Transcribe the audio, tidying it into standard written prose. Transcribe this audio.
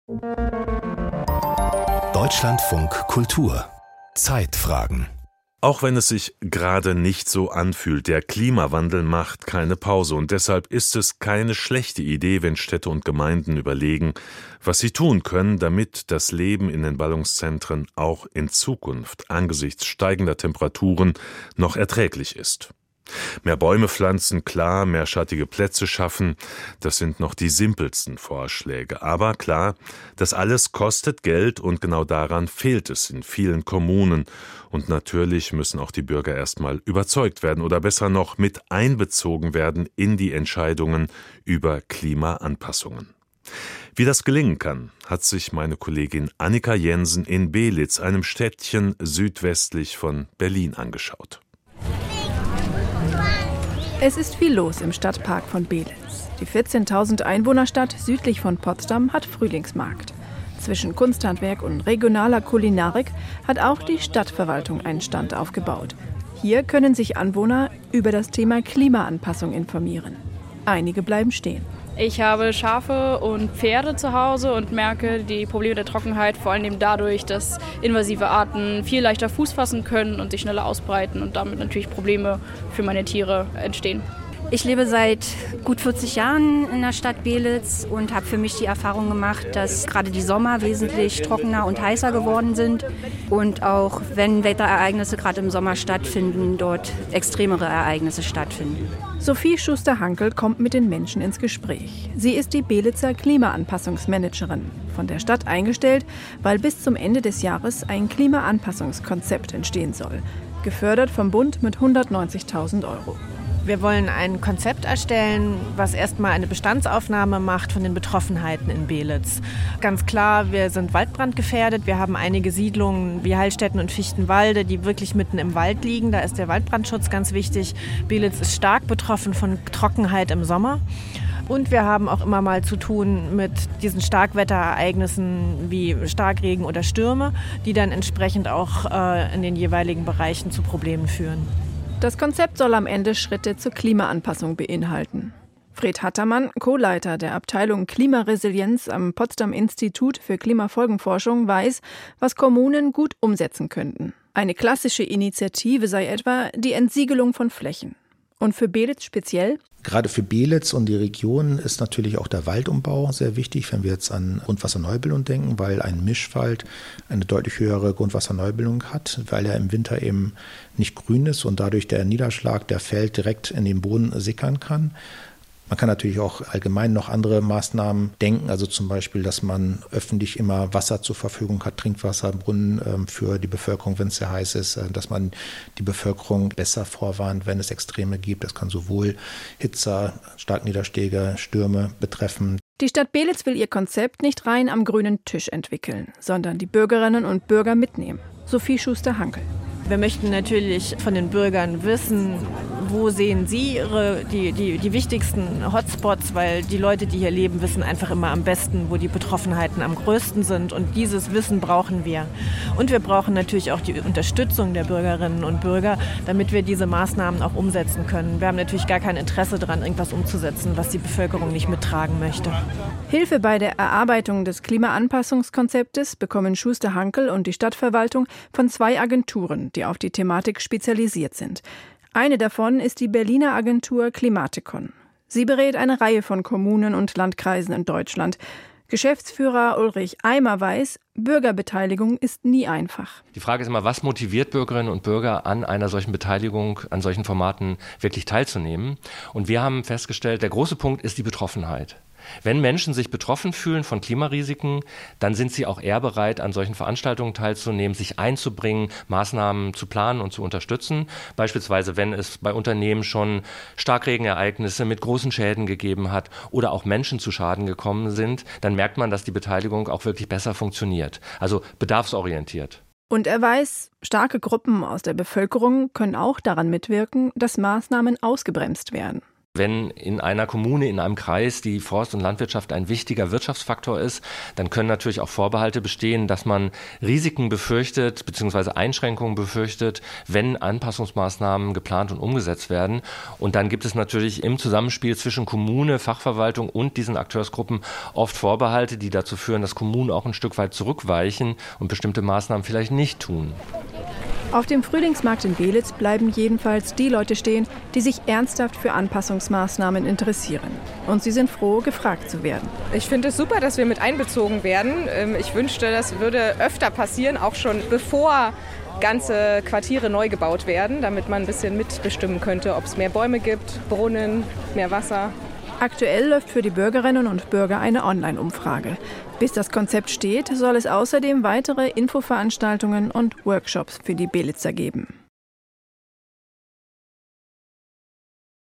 Deutschlandfunk Kultur Zeitfragen. Auch wenn es sich gerade nicht so anfühlt, der Klimawandel macht keine Pause und deshalb ist es keine schlechte Idee, wenn Städte und Gemeinden überlegen, was sie tun können, damit das Leben in den Ballungszentren auch in Zukunft angesichts steigender Temperaturen noch erträglich ist. Mehr Bäume pflanzen, klar, mehr schattige Plätze schaffen, das sind noch die simpelsten Vorschläge. Aber klar, das alles kostet Geld und genau daran fehlt es in vielen Kommunen. Und natürlich müssen auch die Bürger erstmal überzeugt werden oder besser noch mit einbezogen werden in die Entscheidungen über Klimaanpassungen. Wie das gelingen kann, hat sich meine Kollegin Annika Jensen in Beelitz, einem Städtchen südwestlich von Berlin, angeschaut. Es ist viel los im Stadtpark von Beelitz. Die 14.000 Einwohnerstadt südlich von Potsdam hat Frühlingsmarkt. Zwischen Kunsthandwerk und regionaler Kulinarik hat auch die Stadtverwaltung einen Stand aufgebaut. Hier können sich Anwohner über das Thema Klimaanpassung informieren. Einige bleiben stehen. Ich habe Schafe und Pferde zu Hause und merke die Probleme der Trockenheit vor allem dadurch, dass invasive Arten viel leichter Fuß fassen können und sich schneller ausbreiten und damit natürlich Probleme für meine Tiere entstehen. Ich lebe seit gut 40 Jahren in der Stadt Beelitz und habe für mich die Erfahrung gemacht, dass gerade die Sommer wesentlich trockener und heißer geworden sind und auch wenn Wetterereignisse gerade im Sommer stattfinden, dort extremere Ereignisse stattfinden. Sophie Schuster-Hankel kommt mit den Menschen ins Gespräch. Sie ist die Beelitzer Klimaanpassungsmanagerin, von der Stadt eingestellt, weil bis zum Ende des Jahres ein Klimaanpassungskonzept entstehen soll, gefördert vom Bund mit 190.000 €. Wir wollen ein Konzept erstellen, was erstmal eine Bestandsaufnahme macht von den Betroffenheiten in Beelitz. Ganz klar, wir sind waldbrandgefährdet. Wir haben einige Siedlungen wie Heilstätten und Fichtenwalde, die wirklich mitten im Wald liegen. Da ist der Waldbrandschutz ganz wichtig. Beelitz ist stark betroffen von Trockenheit im Sommer. Und wir haben auch immer mal zu tun mit diesen Starkwetterereignissen wie Starkregen oder Stürme, die dann entsprechend auch in den jeweiligen Bereichen zu Problemen führen. Das Konzept soll am Ende Schritte zur Klimaanpassung beinhalten. Fred Hattermann, Co-Leiter der Abteilung Klimaresilienz am Potsdam Institut für Klimafolgenforschung, weiß, was Kommunen gut umsetzen könnten. Eine klassische Initiative sei etwa die Entsiegelung von Flächen. Und für Beelitz speziell? Gerade für Beelitz und die Region ist natürlich auch der Waldumbau sehr wichtig, wenn wir jetzt an Grundwasserneubildung denken, weil ein Mischwald eine deutlich höhere Grundwasserneubildung hat, weil er im Winter eben nicht grün ist und dadurch der Niederschlag, der fällt, direkt in den Boden sickern kann. Man kann natürlich auch allgemein noch andere Maßnahmen denken, also zum Beispiel, dass man öffentlich immer Wasser zur Verfügung hat, Trinkwasser, Brunnen für die Bevölkerung, wenn es sehr heiß ist, dass man die Bevölkerung besser vorwarnt, wenn es Extreme gibt. Das kann sowohl Hitze, Starkniederschläge, Stürme betreffen. Die Stadt Beelitz will ihr Konzept nicht rein am grünen Tisch entwickeln, sondern die Bürgerinnen und Bürger mitnehmen. Sophie Schuster-Hankel. Wir möchten natürlich von den Bürgern wissen, wo sehen sie die wichtigsten Hotspots, weil die Leute, die hier leben, wissen einfach immer am besten, wo die Betroffenheiten am größten sind. Und dieses Wissen brauchen wir. Und wir brauchen natürlich auch die Unterstützung der Bürgerinnen und Bürger, damit wir diese Maßnahmen auch umsetzen können. Wir haben natürlich gar kein Interesse daran, irgendwas umzusetzen, was die Bevölkerung nicht mittragen möchte. Hilfe bei der Erarbeitung des Klimaanpassungskonzeptes bekommen Schuster-Hankel und die Stadtverwaltung von 2 Agenturen, die auf die Thematik spezialisiert sind. Eine davon ist die Berliner Agentur Klimatikon. Sie berät eine Reihe von Kommunen und Landkreisen in Deutschland. Geschäftsführer Ulrich Eimer weiß, Bürgerbeteiligung ist nie einfach. Die Frage ist immer, was motiviert Bürgerinnen und Bürger an einer solchen Beteiligung, an solchen Formaten wirklich teilzunehmen? Und wir haben festgestellt, der große Punkt ist die Betroffenheit. Wenn Menschen sich betroffen fühlen von Klimarisiken, dann sind sie auch eher bereit, an solchen Veranstaltungen teilzunehmen, sich einzubringen, Maßnahmen zu planen und zu unterstützen. Beispielsweise, wenn es bei Unternehmen schon Starkregenereignisse mit großen Schäden gegeben hat oder auch Menschen zu Schaden gekommen sind, dann merkt man, dass die Beteiligung auch wirklich besser funktioniert. Also bedarfsorientiert. Und er weiß, starke Gruppen aus der Bevölkerung können auch daran mitwirken, dass Maßnahmen ausgebremst werden. Wenn in einer Kommune, in einem Kreis die Forst- und Landwirtschaft ein wichtiger Wirtschaftsfaktor ist, dann können natürlich auch Vorbehalte bestehen, dass man Risiken befürchtet bzw. Einschränkungen befürchtet, wenn Anpassungsmaßnahmen geplant und umgesetzt werden. Und dann gibt es natürlich im Zusammenspiel zwischen Kommune, Fachverwaltung und diesen Akteursgruppen oft Vorbehalte, die dazu führen, dass Kommunen auch ein Stück weit zurückweichen und bestimmte Maßnahmen vielleicht nicht tun. Auf dem Frühlingsmarkt in Beelitz bleiben jedenfalls die Leute stehen, die sich ernsthaft für Anpassungsmaßnahmen interessieren. Und sie sind froh, gefragt zu werden. Ich finde es super, dass wir mit einbezogen werden. Ich wünschte, das würde öfter passieren, auch schon bevor ganze Quartiere neu gebaut werden, damit man ein bisschen mitbestimmen könnte, ob es mehr Bäume gibt, Brunnen, mehr Wasser. Aktuell läuft für die Bürgerinnen und Bürger eine Online-Umfrage. Bis das Konzept steht, soll es außerdem weitere Infoveranstaltungen und Workshops für die Beelitzer geben.